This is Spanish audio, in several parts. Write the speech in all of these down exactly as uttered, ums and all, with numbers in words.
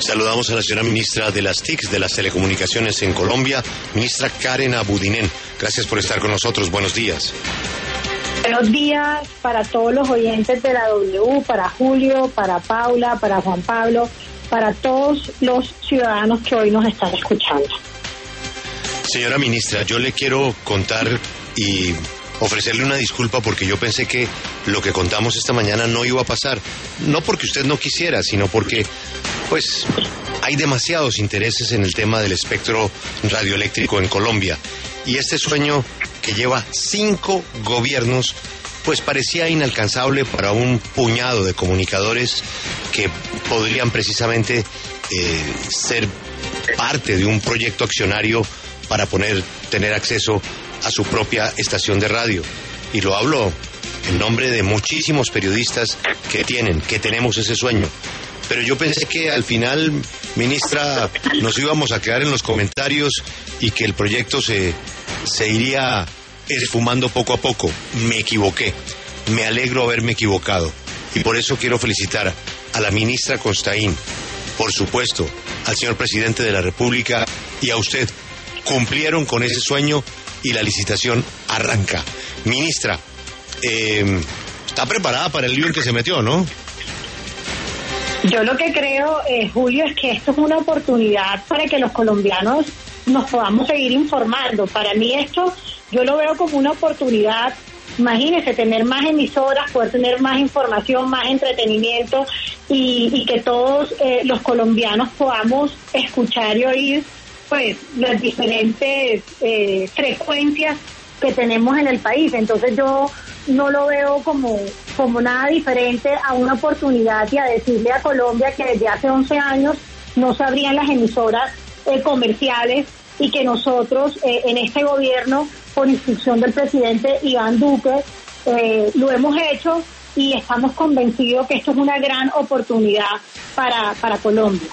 Saludamos a la señora ministra de las T I Cs, de las Telecomunicaciones en Colombia, ministra Karen Abudinen. Gracias por estar con nosotros. Buenos días. Buenos días para todos los oyentes de la W, para Julio, para Paula, para Juan Pablo, para todos los ciudadanos que hoy nos están escuchando. Señora ministra, yo le quiero contar y ofrecerle una disculpa porque yo pensé que lo que contamos esta mañana no iba a pasar. No porque usted no quisiera, sino porque, pues, hay demasiados intereses en el tema del espectro radioeléctrico en Colombia. Y este sueño que lleva cinco gobiernos, pues parecía inalcanzable para un puñado de comunicadores que podrían precisamente eh, ser parte de un proyecto accionario para poner, tener acceso a su propia estación de radio. Y lo hablo en nombre de muchísimos periodistas que tienen, que tenemos ese sueño. Pero yo pensé que al final, ministra, nos íbamos a quedar en los comentarios y que el proyecto se, se iría esfumando poco a poco. Me equivoqué. Me alegro haberme equivocado. Y por eso quiero felicitar a la ministra Constaín, por supuesto, al señor presidente de la República y a usted. Cumplieron con ese sueño y la licitación arranca. Ministra, eh, está preparada para el lío en que se metió, ¿no? Yo lo que creo, eh, Julio, es que esto es una oportunidad para que los colombianos nos podamos seguir informando. Para mí esto, yo lo veo como una oportunidad. Imagínense, tener más emisoras, poder tener más información, más entretenimiento y, y que todos eh, los colombianos podamos escuchar y oír pues las diferentes eh, frecuencias que tenemos en el país. Entonces yo no lo veo como, como nada diferente a una oportunidad y a decirle a Colombia que desde hace once años no se abrían las emisoras eh, comerciales y que nosotros eh, en este gobierno, por instrucción del presidente Iván Duque, eh, lo hemos hecho y estamos convencidos que esto es una gran oportunidad para, para Colombia.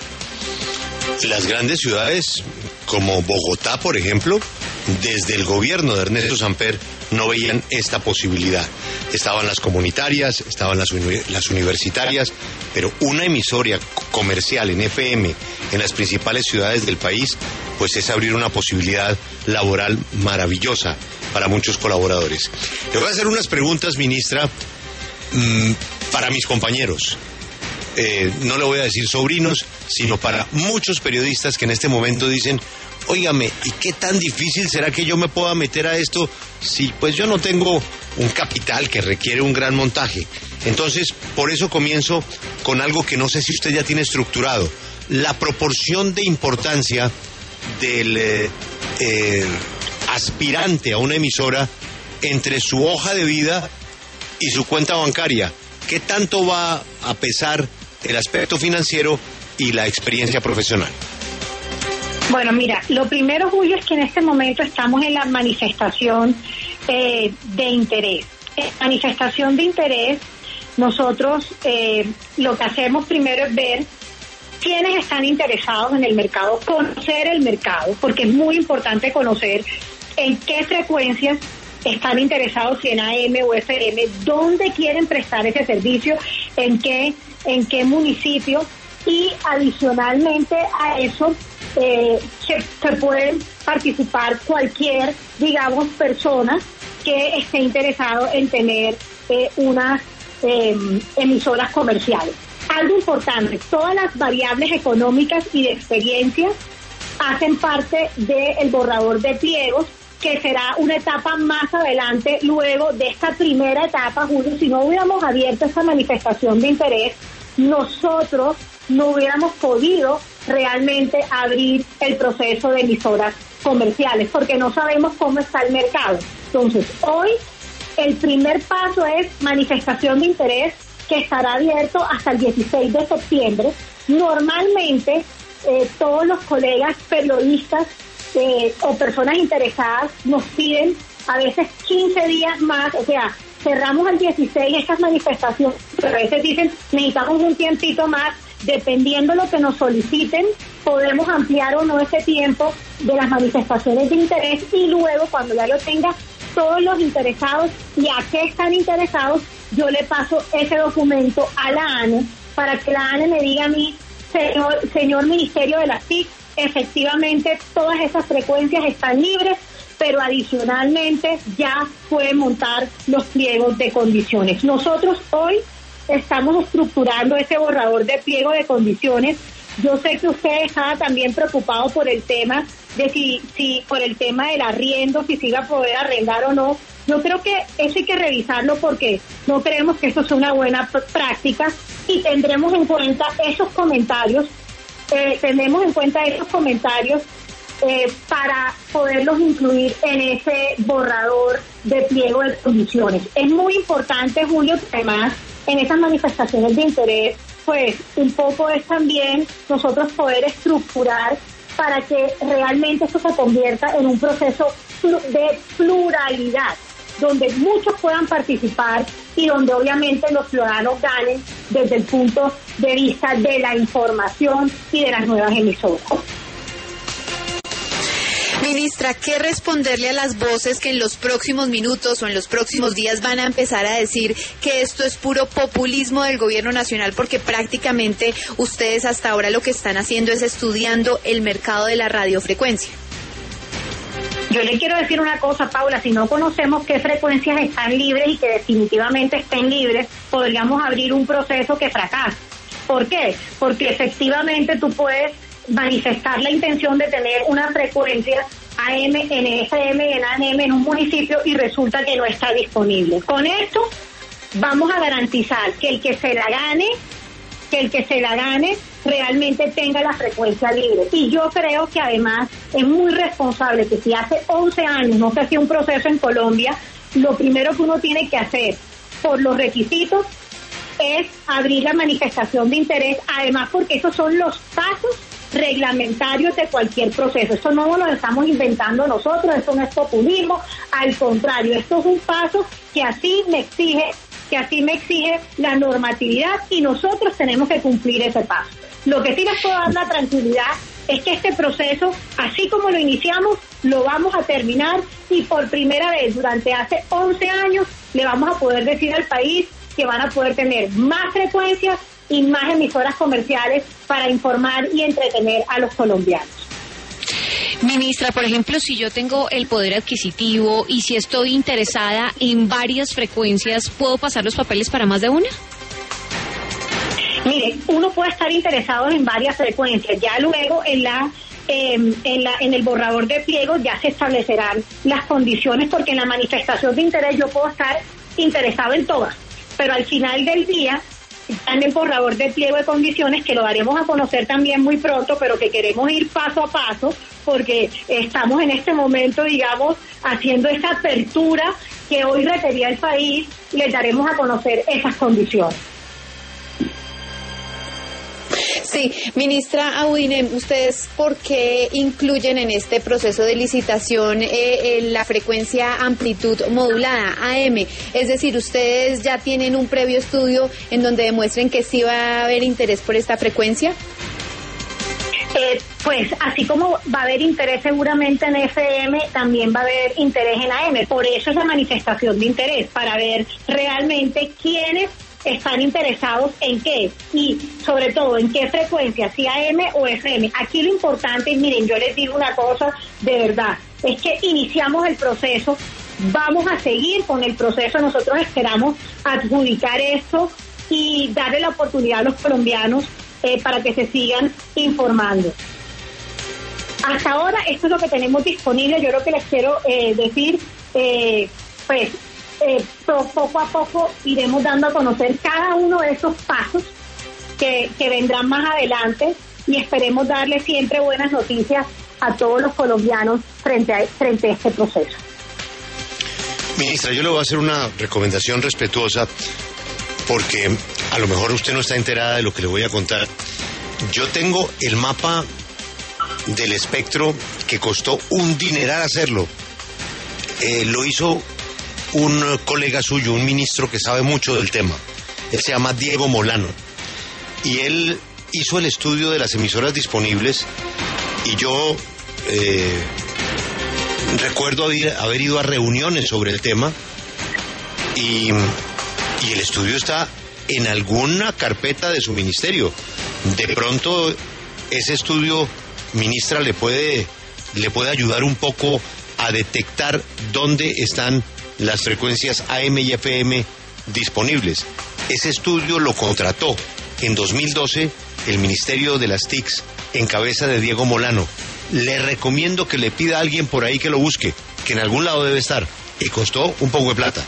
Las grandes ciudades como Bogotá, por ejemplo, desde el gobierno de Ernesto Samper no veían esta posibilidad. Estaban las comunitarias, estaban las, uni- las universitarias, pero una emisora comercial en F M en las principales ciudades del país, pues es abrir una posibilidad laboral maravillosa para muchos colaboradores. Le voy a hacer unas preguntas, ministra, mmm, para mis compañeros. Eh, no le voy a decir sobrinos, sino para muchos periodistas que en este momento dicen, óigame, ¿y qué tan difícil será que yo me pueda meter a esto si pues yo no tengo un capital que requiere un gran montaje? Entonces, por eso comienzo con algo que no sé si usted ya tiene estructurado, la proporción de importancia del eh, eh, aspirante a una emisora entre su hoja de vida y su cuenta bancaria. ¿Qué tanto va a pesar el aspecto financiero y la experiencia profesional? Bueno, mira, lo primero, Julio, es que en este momento estamos en la manifestación eh, de interés. En manifestación de interés, nosotros eh, lo que hacemos primero es ver quiénes están interesados en el mercado, conocer el mercado, porque es muy importante conocer en qué frecuencias están interesados, si en A M o F M, dónde quieren prestar ese servicio, en qué, en qué municipio, y adicionalmente a eso eh, se, se pueden participar cualquier, digamos, persona que esté interesado en tener eh, unas eh, emisoras comerciales. Algo importante, todas las variables económicas y de experiencia hacen parte del borrador de pliegos, que será una etapa más adelante, luego de esta primera etapa, Julio. Si no hubiéramos abierto esta manifestación de interés, nosotros no hubiéramos podido realmente abrir el proceso de emisoras comerciales, porque no sabemos cómo está el mercado. Entonces, hoy el primer paso es manifestación de interés, que estará abierto hasta el dieciséis de septiembre. Normalmente, eh, todos los colegas periodistas Eh, o personas interesadas nos piden a veces quince días más, o sea, cerramos el dieciséis estas manifestaciones, pero a veces dicen necesitamos un tiempito más, dependiendo de lo que nos soliciten, podemos ampliar o no ese tiempo de las manifestaciones de interés, y luego cuando ya lo tenga todos los interesados y a qué están interesados, yo le paso ese documento a la A N E para que la A N E me diga a mí señor, señor Ministerio de las T I C, efectivamente todas esas frecuencias están libres, pero adicionalmente ya pueden montar los pliegos de condiciones. Nosotros hoy estamos estructurando ese borrador de pliego de condiciones. Yo sé que usted estaba también preocupado por el tema de si, si por el tema del arriendo, si se iba a poder arrendar o no. Yo creo que eso hay que revisarlo porque no creemos que eso sea una buena práctica y tendremos en cuenta esos comentarios, eh, tendremos en cuenta esos comentarios eh, para poderlos incluir en ese borrador de pliego de condiciones. Es muy importante, Julio, que además en esas manifestaciones de interés, pues un poco es también nosotros poder estructurar para que realmente esto se convierta en un proceso de pluralidad, donde muchos puedan participar y donde obviamente los ciudadanos ganen desde el punto de vista de la información y de las nuevas emisoras. Ministra, ¿qué responderle a las voces que en los próximos minutos o en los próximos días van a empezar a decir que esto es puro populismo del gobierno nacional porque prácticamente ustedes hasta ahora lo que están haciendo es estudiando el mercado de la radiofrecuencia? Yo le quiero decir una cosa, Paula, si no conocemos qué frecuencias están libres y que definitivamente estén libres, podríamos abrir un proceso que fracasa. ¿Por qué? Porque efectivamente tú puedes manifestar la intención de tener una frecuencia A M, N F M y en A M en un municipio y resulta que no está disponible. Con esto vamos a garantizar que el que se la gane, que el que se la gane realmente tenga la frecuencia libre. Y yo creo que además es muy responsable que si hace once años no se hacía un proceso en Colombia, lo primero que uno tiene que hacer por los requisitos es abrir la manifestación de interés, además porque esos son los pasos reglamentarios de cualquier proceso. Esto no lo estamos inventando nosotros, esto no es populismo, al contrario, esto es un paso que así me exige, que así me exige la normatividad y nosotros tenemos que cumplir ese paso. Lo que sí les puedo dar la tranquilidad es que este proceso, así como lo iniciamos, lo vamos a terminar y por primera vez durante hace once años le vamos a poder decir al país que van a poder tener más frecuencias y más emisoras comerciales para informar y entretener a los colombianos. Ministra, por ejemplo, si yo tengo el poder adquisitivo y si estoy interesada en varias frecuencias, ¿puedo pasar los papeles para más de una? Mire, uno puede estar interesado en varias frecuencias, ya luego en la eh, en la en el borrador de pliego ya se establecerán las condiciones, porque en la manifestación de interés yo puedo estar interesado en todas, pero al final del día están en el borrador de pliego de condiciones, que lo daremos a conocer también muy pronto, pero que queremos ir paso a paso, porque estamos en este momento, digamos, haciendo esa apertura que hoy requería el país, y les daremos a conocer esas condiciones. Sí, ministra Abudinen, ¿ustedes por qué incluyen en este proceso de licitación eh, eh, la frecuencia amplitud modulada, A M? Es decir, ¿ustedes ya tienen un previo estudio en donde demuestren que sí va a haber interés por esta frecuencia? Eh, pues así como va a haber interés seguramente en F M, también va a haber interés en A M. Por eso es la manifestación de interés, para ver realmente quiénes están interesados en qué y sobre todo en qué frecuencia, si A M o F M. Aquí lo importante, miren, yo les digo una cosa de verdad, es que iniciamos el proceso, vamos a seguir con el proceso, nosotros esperamos adjudicar esto y darle la oportunidad a los colombianos eh, para que se sigan informando. Hasta ahora esto es lo que tenemos disponible. Yo lo que les quiero eh, decir, eh, pues Eh, poco a poco iremos dando a conocer cada uno de esos pasos que, que vendrán más adelante y esperemos darle siempre buenas noticias a todos los colombianos frente a, frente a este proceso. Ministra, yo le voy a hacer una recomendación respetuosa porque a lo mejor usted no está enterada de lo que le voy a contar. Yo tengo el mapa del espectro que costó un dineral hacerlo. Eh, lo hizo un colega suyo, un ministro que sabe mucho del tema. Él se llama Diego Molano y él hizo el estudio de las emisoras disponibles y yo eh, recuerdo haber, haber ido a reuniones sobre el tema y, y el estudio está en alguna carpeta de su ministerio. De pronto, ese estudio, ministra, le puede, le puede ayudar un poco a detectar dónde están las frecuencias A M y F M disponibles. Ese estudio lo contrató en dos mil doce el Ministerio de las T I Cs en cabeza de Diego Molano. Le recomiendo que le pida a alguien por ahí que lo busque, que en algún lado debe estar, y costó un poco de plata.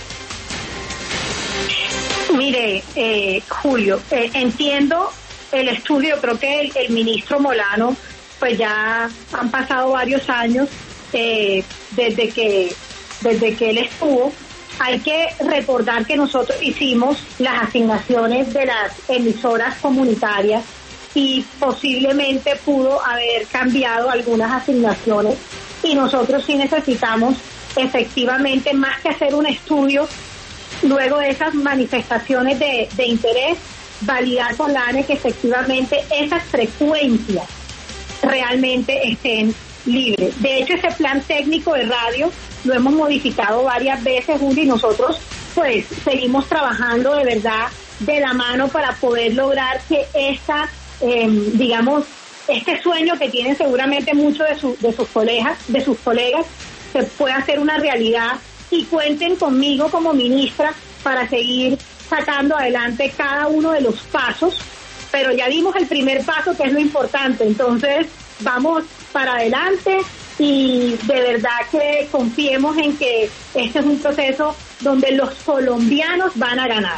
Mire, eh, Julio, eh, entiendo el estudio, creo que el, el ministro Molano, pues ya han pasado varios años eh, desde que desde que él estuvo. Hay que recordar que nosotros hicimos las asignaciones de las emisoras comunitarias y posiblemente pudo haber cambiado algunas asignaciones, y nosotros sí necesitamos efectivamente, más que hacer un estudio, luego de esas manifestaciones de, de interés, validar con la A N E que efectivamente esas frecuencias realmente estén libres. De hecho, ese plan técnico de radio lo hemos modificado varias veces, Julio, y nosotros pues seguimos trabajando de verdad de la mano para poder lograr que esta, eh, digamos, este sueño que tienen seguramente muchos de, su, de sus colegas, de sus colegas, se pueda hacer una realidad, y cuenten conmigo como ministra para seguir sacando adelante cada uno de los pasos. Pero ya dimos el primer paso, que es lo importante, entonces vamos para adelante, y de verdad que confiemos en que este es un proceso donde los colombianos van a ganar.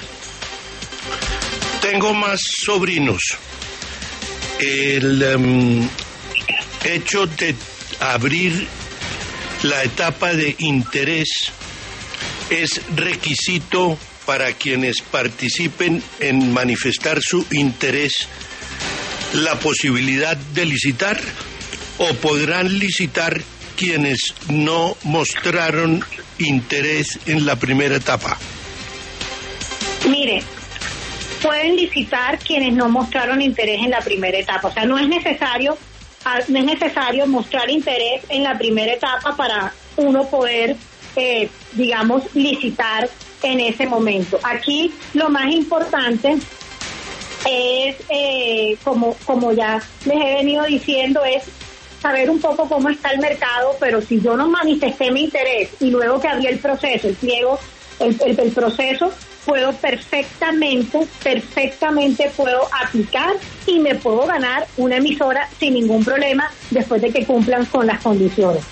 Tengo más sobrinos. El um, hecho de abrir la etapa de interés es requisito para quienes participen en manifestar su interés, la posibilidad de licitar, o podrán licitar quienes no mostraron interés en la primera etapa. Mire, pueden licitar quienes no mostraron interés en la primera etapa, o sea, no es necesario no es necesario mostrar interés en la primera etapa para uno poder, eh, digamos, licitar en ese momento. Aquí lo más importante es, eh, como, como ya les he venido diciendo, es saber un poco cómo está el mercado, pero si yo no manifesté mi interés y luego que abrí el proceso, el pliego, el, el, el proceso, puedo perfectamente, perfectamente puedo aplicar y me puedo ganar una emisora sin ningún problema después de que cumplan con las condiciones.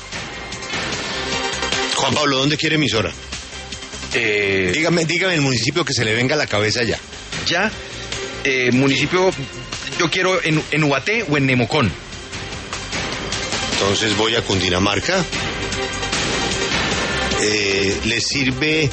Juan Pablo, ¿dónde quiere emisora? Eh, dígame, dígame el municipio que se le venga a la cabeza ya. Ya, eh, municipio, yo quiero en, en Ubaté o en Nemocón. Entonces voy a Cundinamarca. Eh, ¿Le sirve?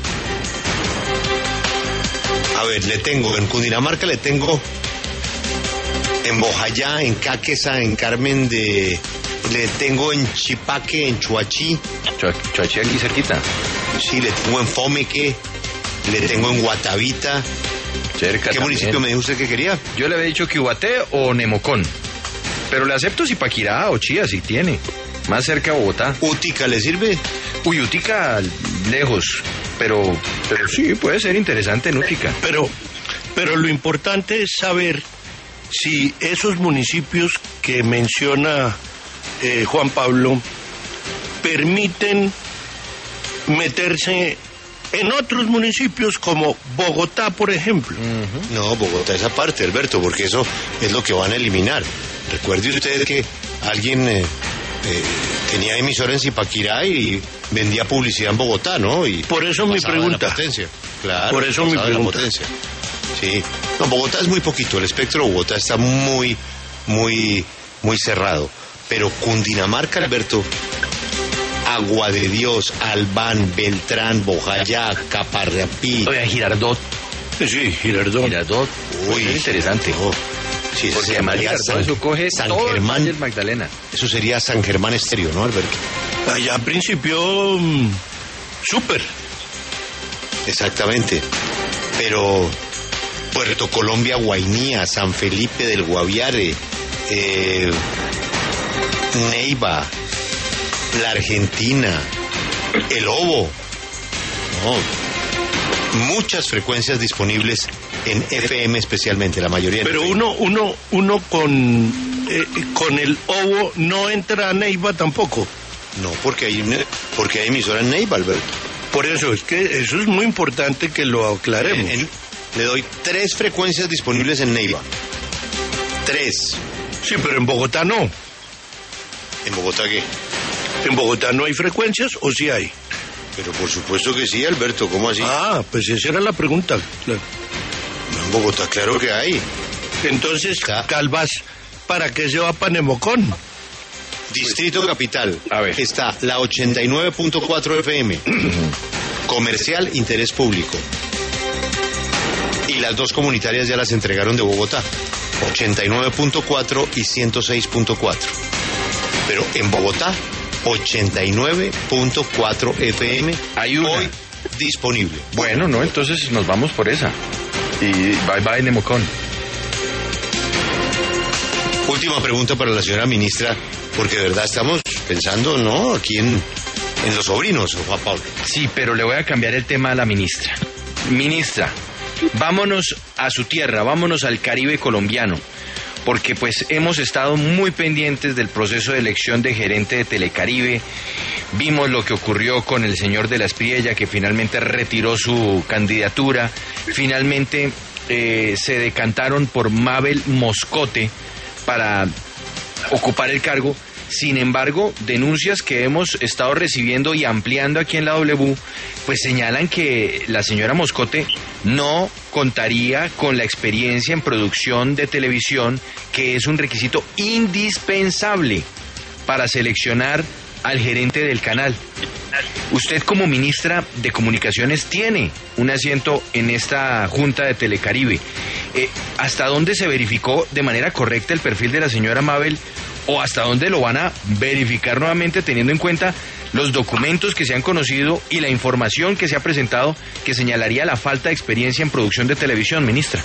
A ver, le tengo, en Cundinamarca le tengo, en Bojayá, en Caquesa, en Carmen de... Le tengo en Chipaque, en Chuachi. Chuachi aquí cerquita. Sí, le tengo en Fomeque, le tengo en Guatavita. Cerca. ¿Qué también municipio me dijo usted que quería? Yo le había dicho que Ubaté o Nemocón. Pero le acepto Zipaquirá o Chía, si tiene. Más cerca a Bogotá. ¿Útica le sirve? Uy, Útica lejos. Pero, pero sí, puede ser interesante en Útica. Pero, pero lo importante es saber si esos municipios que menciona eh, Juan Pablo permiten meterse en otros municipios como Bogotá, por ejemplo. Uh-huh. No, Bogotá es aparte, Alberto, porque eso es lo que van a eliminar. Recuerde usted que alguien eh, eh, tenía emisora en Zipaquirá y vendía publicidad en Bogotá, ¿no? Y por eso mi pregunta. Claro, por eso mi pregunta. Sí. No, Bogotá es muy poquito, el espectro de Bogotá está muy, muy, muy cerrado. Pero Cundinamarca, Alberto, Agua de Dios, Albán, Beltrán, Bojayá, Caparrapí. Oye, Girardot. Sí, Girardot. Girardot. Uy, interesante. No. Sí, porque además San, eso coge San todo Germán, el Magdalena. Eso sería San Germán Estéreo, ¿no, Alberto? Allá al principio, um, súper. Exactamente. Pero Puerto Colombia, Guainía, San Felipe del Guaviare, eh, Neiva, la Argentina, El Obo. No, muchas frecuencias disponibles en F M especialmente, la mayoría. Pero en uno, uno, uno con, eh, con el ovo no entra a Neiva tampoco. No, porque hay, una- porque hay emisora en Neiva, Alberto. Por eso, es que eso es muy importante que lo aclaremos. En- en- le doy tres frecuencias disponibles en Neiva. Tres. Sí, pero en Bogotá no. ¿En Bogotá qué? ¿En Bogotá no hay frecuencias o sí hay? Pero por supuesto que sí, Alberto, ¿cómo así? Ah, pues esa era la pregunta. Claro. No, en Bogotá, claro que hay. Entonces, Está- Calvas, ¿para qué se va para Nemocón? Distrito Capital. A ver. Está la ochenta y nueve punto cuatro F M. Comercial, interés público. Y las dos comunitarias ya las entregaron de Bogotá. ochenta y nueve punto cuatro y ciento seis punto cuatro. Pero en Bogotá, ochenta y nueve punto cuatro F M. Hay una. Hoy disponible. Bueno, no, entonces nos vamos por esa. Y bye bye Nemocón. Última pregunta para la señora ministra, porque de verdad estamos pensando, ¿no? Aquí en, en los sobrinos, Juan Pablo. Sí, pero le voy a cambiar el tema a la ministra. Ministra, vámonos a su tierra, vámonos al Caribe colombiano, porque pues hemos estado muy pendientes del proceso de elección de gerente de Telecaribe. Vimos lo que ocurrió con el señor de la Espriella, que finalmente retiró su candidatura. Finalmente eh, se decantaron por Mabel Moscote para ocupar el cargo. Sin embargo, denuncias que hemos estado recibiendo y ampliando aquí en la W, pues señalan que la señora Moscote no contaría con la experiencia en producción de televisión, que es un requisito indispensable para seleccionar al gerente del canal. Usted como ministra de Comunicaciones tiene un asiento en esta Junta de Telecaribe. Eh, ¿Hasta dónde se verificó de manera correcta el perfil de la señora Mabel? ¿O hasta dónde lo van a verificar nuevamente, teniendo en cuenta los documentos que se han conocido y la información que se ha presentado que señalaría la falta de experiencia en producción de televisión, ministra?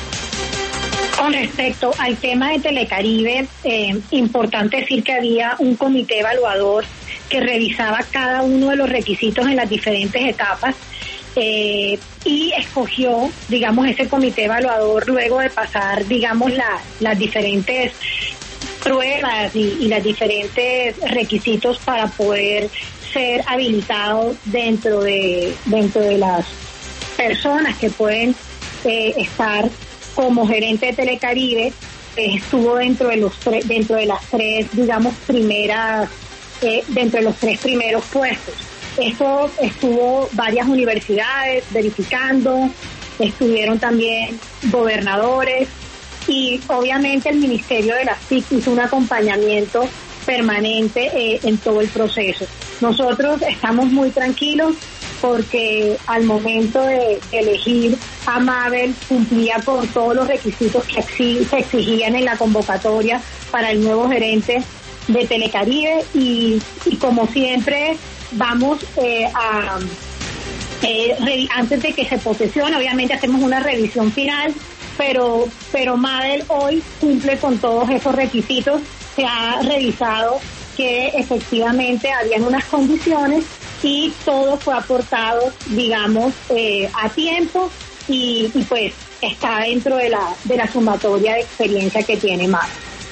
Con respecto al tema de Telecaribe, eh, importante decir que había un comité evaluador que revisaba cada uno de los requisitos en las diferentes etapas eh, y escogió, digamos, ese comité evaluador luego de pasar, digamos, la, las diferentes pruebas y, y los diferentes requisitos para poder ser habilitado dentro de dentro de las personas que pueden eh, estar como gerente de Telecaribe. Eh, estuvo dentro de los tre- dentro de las tres, digamos, primeras eh, dentro de los tres primeros puestos. Esto estuvo varias universidades verificando, estuvieron también gobernadores y obviamente el Ministerio de las T I C hizo un acompañamiento permanente eh, en todo el proceso. Nosotros estamos muy tranquilos porque al momento de elegir a Mabel cumplía con todos los requisitos que exi- se exigían en la convocatoria para el nuevo gerente de Telecaribe y, y como siempre vamos eh, a eh, re- antes de que se posesione, obviamente hacemos una revisión final, pero pero Mabel hoy cumple con todos esos requisitos. Se ha revisado que efectivamente habían unas condiciones y todo fue aportado, digamos, eh, a tiempo y, y pues está dentro de la de la sumatoria de experiencia que tiene Mabel.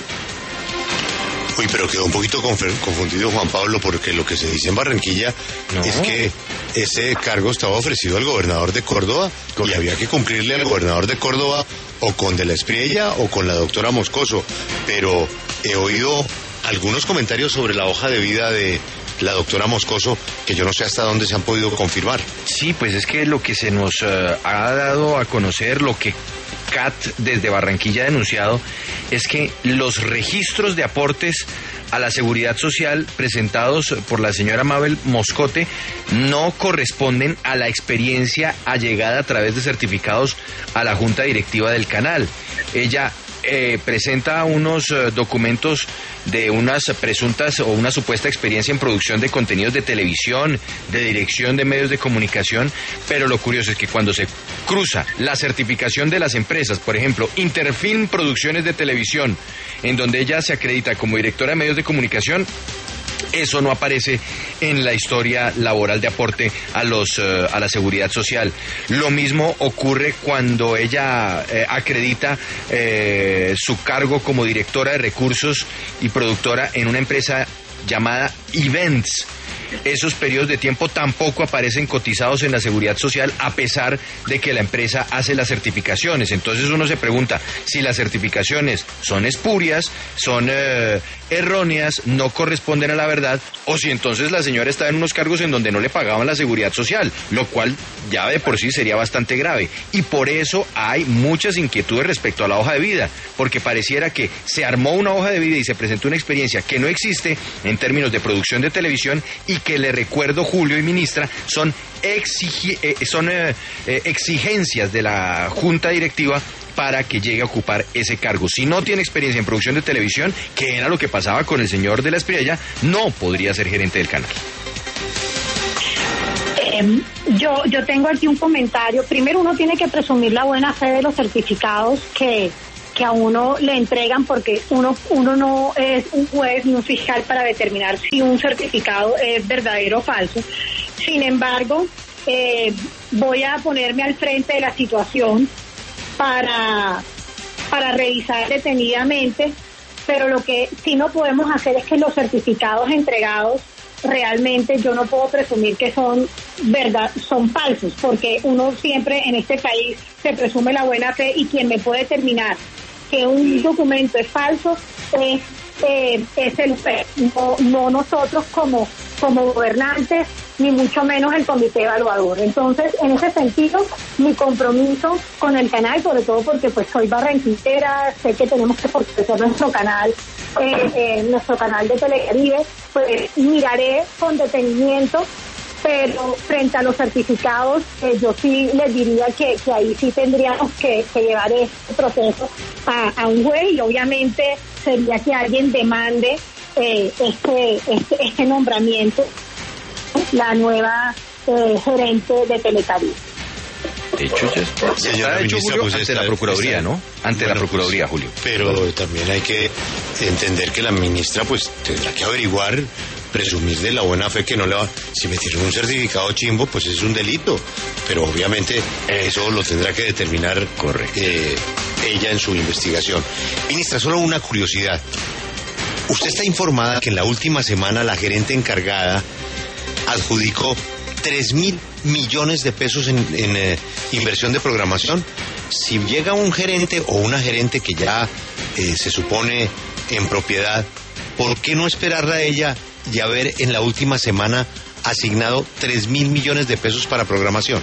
Uy, pero quedó un poquito confer- confundido Juan Pablo, porque lo que se dice en Barranquilla No. es que ese cargo estaba ofrecido al gobernador de Córdoba y había que cumplirle al gobernador de Córdoba o con de la Espriella o con la doctora Moscoso. Pero he oído algunos comentarios sobre la hoja de vida de la doctora Moscoso que yo no sé hasta dónde se han podido confirmar. Sí, pues es que lo que se nos eh, ha dado a conocer, lo que C A T desde Barranquilla ha denunciado, es que los registros de aportes a la seguridad social presentados por la señora Mabel Moscote no corresponden a la experiencia allegada a través de certificados a la junta directiva del canal. Ella eh, presenta unos eh, documentos de unas presuntas o una supuesta experiencia en producción de contenidos de televisión, de dirección de medios de comunicación, pero lo curioso es que cuando se cruza la certificación de las empresas, por ejemplo, Interfilm Producciones de Televisión, en donde ella se acredita como directora de medios de comunicación, Eso no aparece en la historia laboral de aporte a los uh, a la seguridad social. Lo mismo ocurre cuando ella eh, acredita eh, su cargo como directora de recursos y productora en una empresa llamada Events. Esos periodos de tiempo tampoco aparecen cotizados en la seguridad social, a pesar de que la empresa hace las certificaciones. Entonces uno se pregunta si las certificaciones son espurias, son eh, erróneas, no corresponden a la verdad, o si entonces la señora está en unos cargos en donde no le pagaban la seguridad social, lo cual ya de por sí sería bastante grave. Y por eso hay muchas inquietudes respecto a la hoja de vida, porque pareciera que se armó una hoja de vida y se presentó una experiencia que no existe en términos de producción de televisión, y que, le recuerdo, Julio y ministra, son, exigi eh, son eh, eh, exigencias de la junta directiva para que llegue a ocupar ese cargo. Si no tiene experiencia en producción de televisión, que era lo que pasaba con el señor de la Espriella, no podría ser gerente del canal. Eh, yo, yo tengo aquí un comentario. Primero, uno tiene que presumir la buena fe de los certificados que... que a uno le entregan, porque uno uno no es un juez ni un fiscal para determinar si un certificado es verdadero o falso. Sin embargo, eh, voy a ponerme al frente de la situación para, para revisar detenidamente, pero lo que sí no podemos hacer es que los certificados entregados realmente yo no puedo presumir que son verdad, son falsos, porque uno siempre en este país se presume la buena fe, y quien me puede determinar que un documento es falso es, eh, es el juez, no, no nosotros como, como gobernantes, ni mucho menos el comité evaluador. Entonces, en ese sentido, mi compromiso con el canal, sobre todo porque pues soy barranquillera, sé que tenemos que fortalecer nuestro canal, eh, eh, nuestro canal de Telecaribe, pues miraré con detenimiento, pero frente a los certificados, eh, yo sí les diría que, que ahí sí tendríamos que, que llevar este proceso a, a un juez, y obviamente sería que alguien demande eh, este, este, este nombramiento, la nueva eh, gerente de Telecaribe. De hecho, ya está, ya Señora está hecho, ministra, Julio, pues ante está, la Procuraduría, está, ¿no? Ante bueno, la Procuraduría, pues, Julio. Pero también hay que entender que la ministra pues tendrá que averiguar, presumir de la buena fe que no le va... Si metieron un certificado chimbo, pues es un delito, pero obviamente eso lo tendrá que determinar eh, ella en su investigación. Ministra, solo una curiosidad. ¿Usted está informada que en la última semana la gerente encargada adjudicó tres mil millones de pesos en, en eh, inversión de programación? Si llega un gerente o una gerente que ya eh, se supone en propiedad, ¿por qué no esperarla a ella y haber en la última semana asignado tres mil millones de pesos para programación?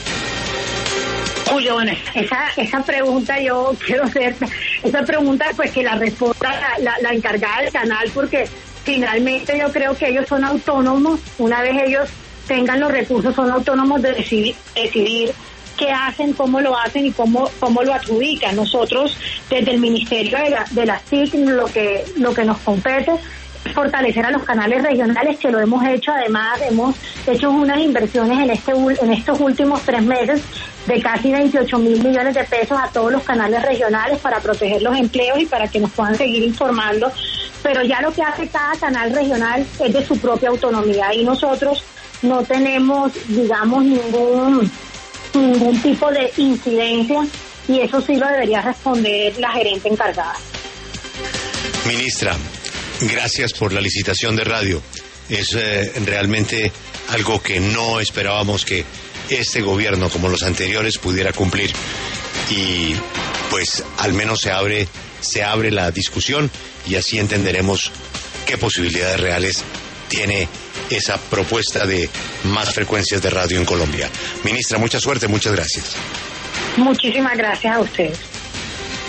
Julio, bueno, esa, esa pregunta yo quiero hacer, esa pregunta pues que la responda la, la, la encargada del canal, porque finalmente yo creo que ellos son autónomos. Una vez ellos tengan los recursos, son autónomos de decidir, decidir qué hacen, cómo lo hacen y cómo cómo lo adjudican. Nosotros, desde el Ministerio de la, de las T I C, lo que, lo que nos compete es fortalecer a los canales regionales, que lo hemos hecho. Además, hemos hecho unas inversiones en este en estos últimos tres meses de casi veintiocho mil millones de pesos a todos los canales regionales para proteger los empleos y para que nos puedan seguir informando. Pero ya lo que hace cada canal regional es de su propia autonomía, y nosotros no tenemos, digamos, ningún ningún tipo de incidencia, y eso sí lo debería responder la gerente encargada. Ministra, gracias por la licitación de radio. Es eh, realmente algo que no esperábamos que este gobierno, como los anteriores, pudiera cumplir. Y pues al menos se abre, se abre la discusión, y así entenderemos qué posibilidades reales tiene esa propuesta de más frecuencias de radio en Colombia. Ministra, mucha suerte, muchas gracias. Muchísimas gracias a ustedes.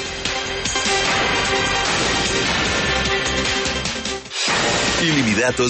Ilimidatos